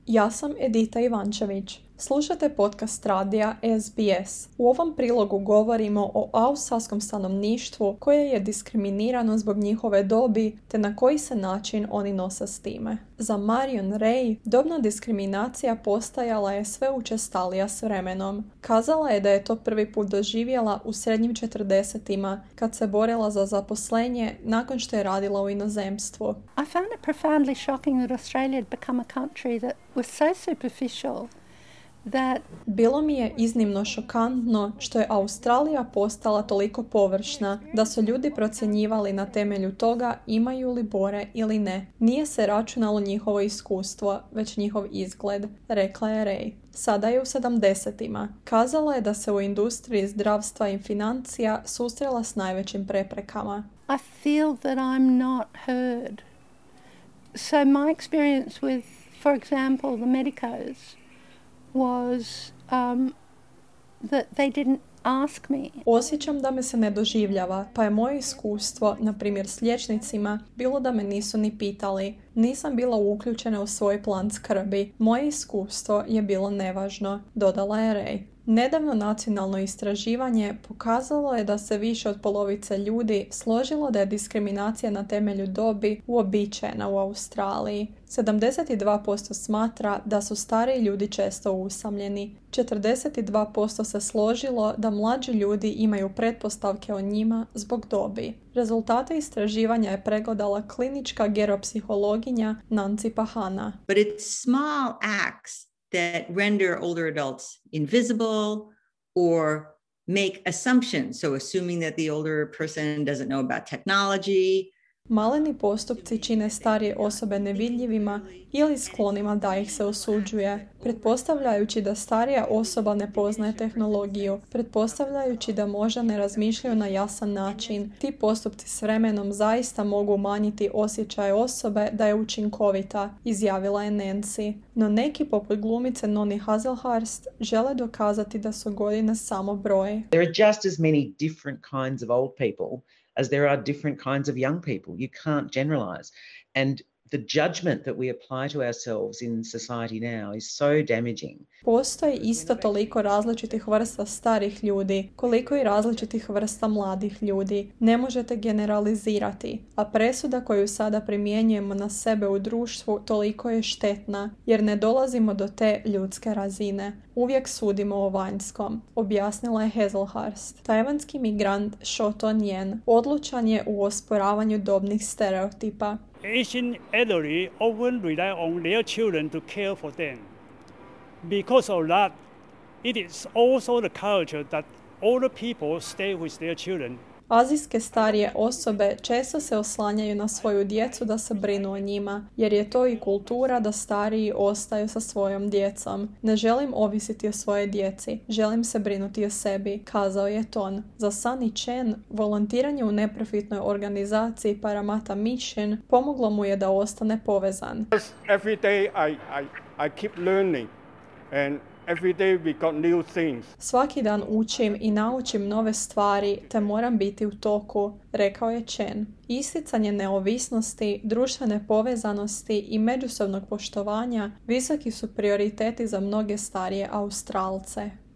Ja sam Edita Ivančević. Slušate podcast radija SBS. U ovom prilogu govorimo o australskom stanovništvu koje je diskriminirano zbog njihove dobi te na koji se način oni nose s time. Za Marion Ray dobna diskriminacija postajala je sve učestalija s vremenom. Kazala je da je to prvi put doživjela u srednjim 40-ima kad se borila za zaposlenje nakon što je radila u inozemstvu. I found it profoundly shocking that Australia had become a country that was so superficial. Bilo mi je iznimno šokantno što je Australija postala toliko površna da su ljudi procjenjivali na temelju toga imaju li bore ili ne. Nije se računalo njihovo iskustvo, već njihov izgled, rekla je Ray. Sada je u 70-ima. Kazala je da se u industriji zdravstva i financija susrela s najvećim preprekama. I feel that I'm not heard. So my experience with, for example, the medicos was that they didn't ask me. Osjećam da me se ne doživljava, pa je moje iskustvo, na primjer s liječnicima, bilo da me nisu ni pitali. Nisam bila uključena u svoj plan skrbi. Moje iskustvo je bilo nevažno, dodala je Ray. Nedavno nacionalno istraživanje pokazalo je da se više od polovice ljudi složilo da je diskriminacija na temelju dobi uobičajena u Australiji. 72% smatra da su stariji ljudi često usamljeni. 42% se složilo da mlađi ljudi imaju pretpostavke o njima zbog dobi. Rezultate istraživanja je pregledala klinička geropsihologinja Nancy Pahana. But it's small acts that render older adults invisible or make assumptions. So assuming that the older person doesn't know about technology. Maleni postupci čine starije osobe nevidljivima ili sklonima da ih se osuđuje, pretpostavljajući da starija osoba ne poznaje tehnologiju, pretpostavljajući da možda ne razmišljaju na jasan način. Ti postupci s vremenom zaista mogu umanjiti osjećaj osobe da je učinkovita, izjavila je Nancy. No neki poput glumice Noni Hazelhurst žele dokazati da su godine samo broj. There are just as many different kinds of old people as there are different kinds of young people. You can't generalize. And the judgment that we apply to ourselves in society now is so damaging. Postoji isto toliko različitih vrsta starih ljudi, koliko i različitih vrsta mladih ljudi. Ne možete generalizirati, a presuda koju sada primjenjujemo na sebe u društvu toliko je štetna, jer ne dolazimo do te ljudske razine. Uvijek sudimo o vanjskom, objasnila je Hazelhurst. Tajvanski migrant Shoton Yen odlučan je u osporavanju dobnih stereotipa. Asian elderly often rely on their children to care for them. Because of that, it is also the culture that older people stay with their children. Azijske starije osobe često se oslanjaju na svoju djecu da se brinu o njima, jer je to i kultura da stariji ostaju sa svojom djecom. Ne želim ovisiti o svojoj djeci, želim se brinuti o sebi, kazao je Ton. Za Sunny Chen, volontiranje u neprofitnoj organizaciji Parramatta Mission pomoglo mu je da ostane povezan. Every day I keep learning and every day we got new things. Svaki dan učim i naučim nove stvari, te moram biti u toku, rekao je Chen. Isticanje neovisnosti, društvene povezanosti i međusobnog poštovanja visoki su prioriteti za mnoge starije Australce.